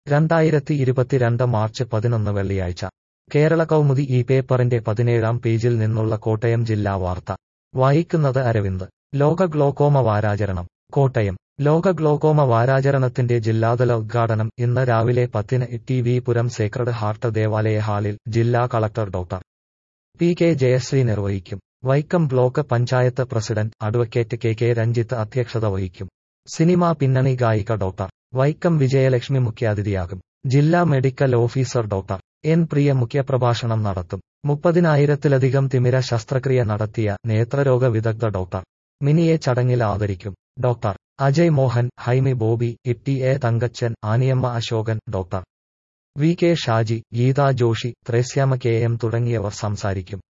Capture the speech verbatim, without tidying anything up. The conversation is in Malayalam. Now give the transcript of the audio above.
രണ്ടായിരത്തി ഇരുപത്തിരണ്ട് മാർച്ച് പതിനൊന്ന് വെള്ളിയാഴ്ച കേരള കൗമുദി ഈ പേപ്പറിന്റെ പതിനേഴാം പേജിൽ നിന്നുള്ള കോട്ടയം ജില്ലാ വാർത്ത വായിക്കുന്നത് അരവിന്ദ്. ലോക ഗ്ലോക്കോമ വാരാചരണം കോട്ടയം. ലോക ഗ്ലോക്കോമ വാരാചരണത്തിന്റെ ജില്ലാതല ഉദ്ഘാടനം ഇന്ന് രാവിലെ പത്തിന് T V Puram Sacred Heart ദേവാലയ ഹാളിൽ ജില്ലാ collector doctor P K Jayasree നിർവഹിക്കും. Vaikom block panchayat president advocate K K Ranjith അധ്യക്ഷത വഹിക്കും. സിനിമാ പിന്നണി ഗായിക ഡോക്ടർ വൈക്കം വിജയലക്ഷ്മി മുഖ്യാതിഥിയാകും. ജില്ലാ medical officer doctor N Priya മുഖ്യപ്രഭാഷണം നടത്തും. മുപ്പതിനായിരത്തിലധികം തിമിര ശസ്ത്രക്രിയ നടത്തിയ നേത്രരോഗ വിദഗ്ധ ഡോക്ടർ മിനിയെ ചടങ്ങിൽ ആദരിക്കും. Doctor Ajay Mohan, Haimi Bobby, Itty A Thankachan, Aniyamma Ashokan, doctor V K Shaji, Geetha Joshi, Thresiamma K M തുടങ്ങിയവർ സംസാരിക്കും.